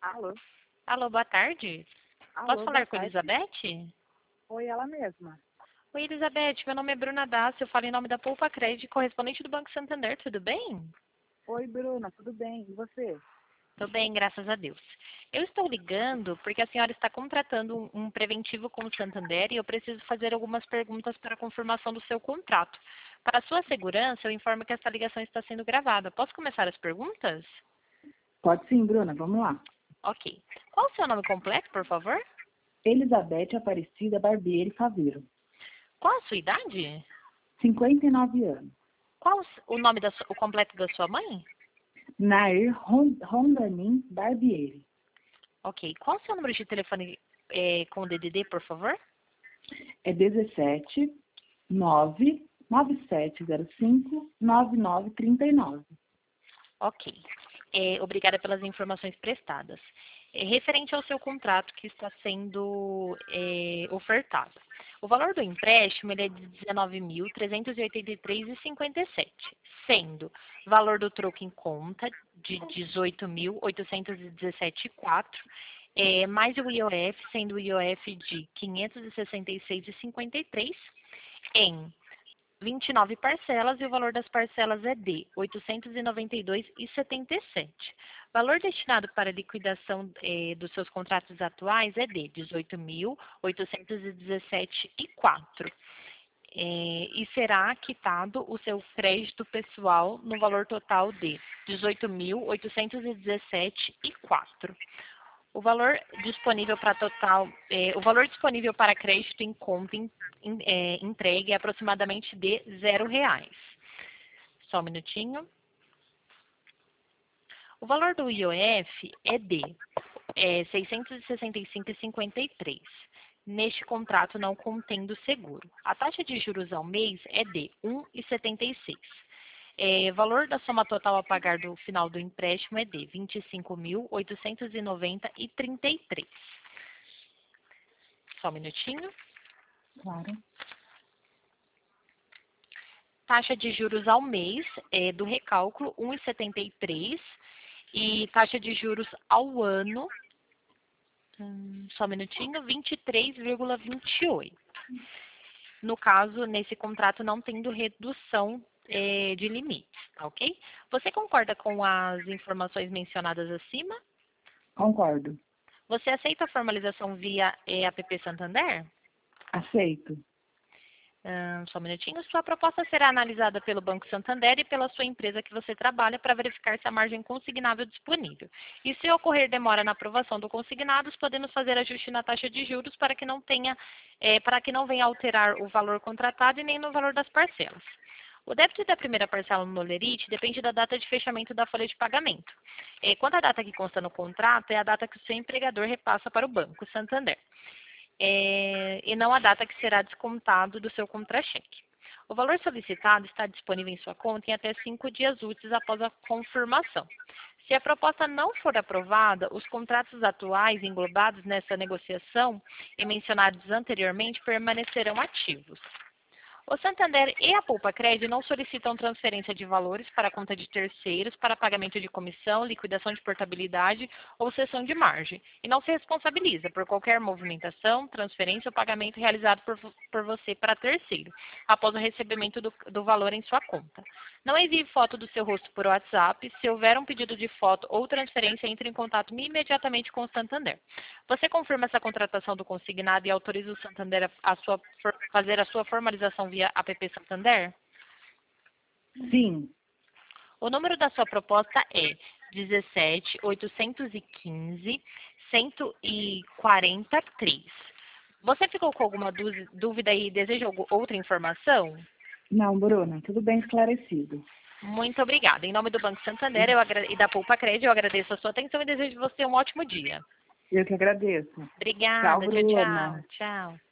Alô? Alô, boa tarde. Posso Alô, boa falar com a tarde. Elizabeth? Oi, ela mesma. Oi, Elizabeth. Meu nome é Bruna Dassi. Eu falo em nome da Poupa Crédito, correspondente do Banco Santander. Tudo bem? Oi, Bruna, tudo bem? E você? Tudo bem, graças a Deus. Eu estou ligando porque a senhora está contratando um preventivo com o Santander e eu preciso fazer algumas perguntas para a confirmação do seu contrato. Para a sua segurança, eu informo que esta ligação está sendo gravada. Posso começar as perguntas? Pode sim, Bruna, vamos lá. Ok. Qual o seu nome completo, por favor? Elizabeth Aparecida Barbieri Faveiro, Qual a sua idade? 59 anos. Qual o nome o completo da sua mãe? Nair Rondanim Barbieri. Ok. Qual o seu número de telefone com o DDD, por favor? É 17 9 9705 9939. Ok. Obrigada pelas informações prestadas. Referente ao seu contrato que está sendo ofertado. O valor do empréstimo ele é de R$ 19.383,57, sendo valor do troco em conta de R$ 18.817,04, mais o IOF, sendo o IOF de R$ 566,53, em 29 parcelas e o valor das parcelas é de R$ 892,77. Valor destinado para liquidação dos seus contratos atuais é de R$ 18.817,04. E será quitado o seu crédito pessoal no valor total de R$ 18.817,04. O valor disponível para o valor disponível para crédito em conta entregue é aproximadamente de R$ 0. Só um minutinho. O valor do IOF é de R$ 665,53. Neste contrato não contendo seguro. A taxa de juros ao mês é de 1,76. Valor da soma total a pagar do final do empréstimo é de R$ 25.890,33. Só um minutinho. Claro. Taxa de juros ao mês do recálculo 1,73 e taxa de juros ao ano, só um minutinho, 23,28. No caso, nesse contrato não tendo redução de limites, tá ok? Você concorda com as informações mencionadas acima? Concordo. Você aceita a formalização via app Santander? Aceito. Só um minutinho. Sua proposta será analisada pelo Banco Santander e pela sua empresa que você trabalha para verificar se a margem consignável é disponível. E se ocorrer demora na aprovação do consignado, podemos fazer ajuste na taxa de juros para que não venha alterar o valor contratado e nem no valor das parcelas. O débito da primeira parcela no Lerite depende da data de fechamento da folha de pagamento. Quanto à data que consta no contrato, é a data que o seu empregador repassa para o Banco Santander. E não a data que será descontado do seu contra-cheque. O valor solicitado está disponível em sua conta em até 5 dias úteis após a confirmação. Se a proposta não for aprovada, os contratos atuais englobados nessa negociação e mencionados anteriormente permanecerão ativos. O Santander e a Poupa Crédito não solicitam transferência de valores para a conta de terceiros para pagamento de comissão, liquidação de portabilidade ou cessão de margem e não se responsabiliza por qualquer movimentação, transferência ou pagamento realizado por você para terceiro, após o recebimento do valor em sua conta. Não envie foto do seu rosto por WhatsApp. Se houver um pedido de foto ou transferência, entre em contato imediatamente com o Santander. Você confirma essa contratação do consignado e autoriza o Santander a fazer a sua formalização via app Santander? Sim. O número da sua proposta é 17.815.143. Você ficou com alguma dúvida e deseja outra informação? Não, Bruna, tudo bem esclarecido. Muito obrigada. Em nome do Banco Santander e da Poupa Crédito, eu agradeço a sua atenção e desejo você um ótimo dia. Eu que agradeço. Tchau, Obrigada. Tchau, Bruna. tchau. Tchau.